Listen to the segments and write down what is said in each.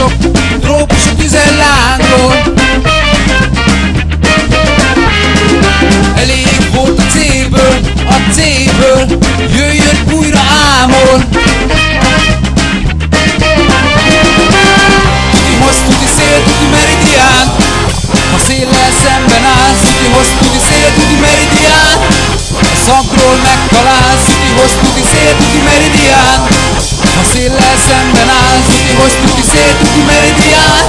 trópusok tüzen lángol. Elég volt a C-ből, jöjjön újra ámol. Tudihoz tuti szél, tuti meridián, ha széllel szemben állsz. Tudihoz tuti szél, tuti meridián, a szagról megtalálsz. Tudihoz tuti szél, tuti meridián, ha széllel szemben állsz. Tudihoz tuti szél, tuti meridián.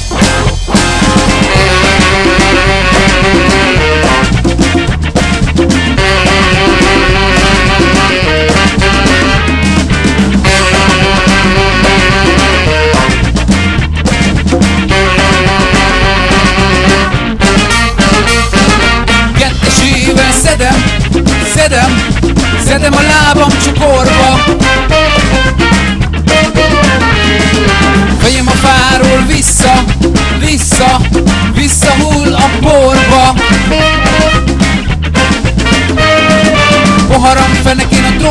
Szedem a lábam csukorba, fejem a fáról visszahull a porba. Poharam fenekén a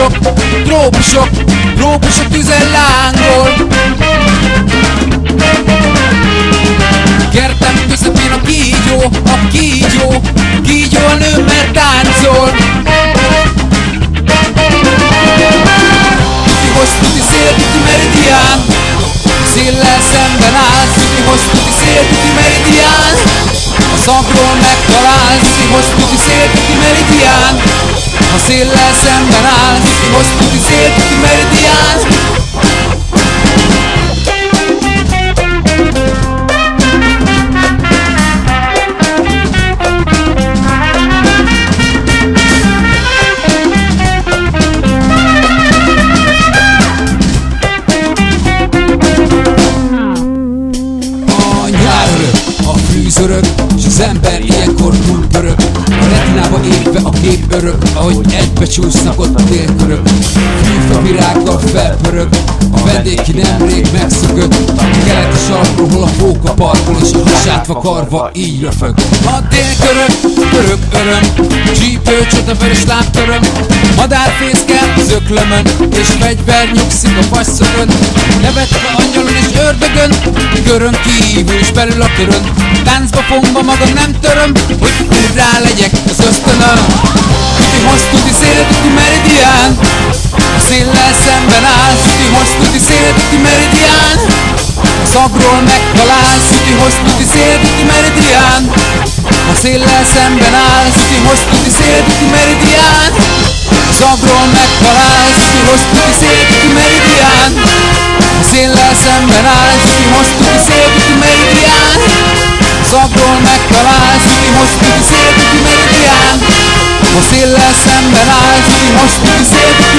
trópusok tüzen lángol. Kertem közepén a kígyó a nőmmel táncol. Tudihoz tuti szél, tuti meridián, széllel szemben állsz. Tudihoz tuti szél, tuti meridián, a szagról megtalálsz. Tudihoz tuti szél, tuti meridián, ha széllel szemben állsz. Tudihoz tuti szél, tuti meridián. És az ember ilyenkor túl pörög, a retinába égve a kép örök, ahogy egybe csúsznak ott a térkörök. Fűfa virággal felpörög, a vendég ki nemrég megszökött a keleti sarkról, hol a fóka parkol, és a hasát vakarva így röfög. A délkörök, török öröm, csípőcsataveres lábtöröm, madárfészkel az öklömön, és fegyver nyugszik a passzokön. Nevetve angyalon és ördögön, körön kívül és belül a körön. Táncba fogva magam nem töröm, hogy rá legyek az ösztönön. Tudihoz tuti szél, tuti meridián, a széllel szemben állsz. Tudihoz tuti szél, tuti meridián, a szagról megtalálsz. Tudihoz tuti szél, tuti meridián, a széllel szemben állsz. Tudihoz tuti szél, tuti meridián, a szagról megtalálsz. Tudihoz tuti szél, tuti meridián, a széllel szemben állsz. Tudihoz tuti szél, tuti meridián, szagról megtalálsz. Tudihoz tuti szél, tuti meridián, ha széllel szemben állsz. Tudihoz tuti szél, tuti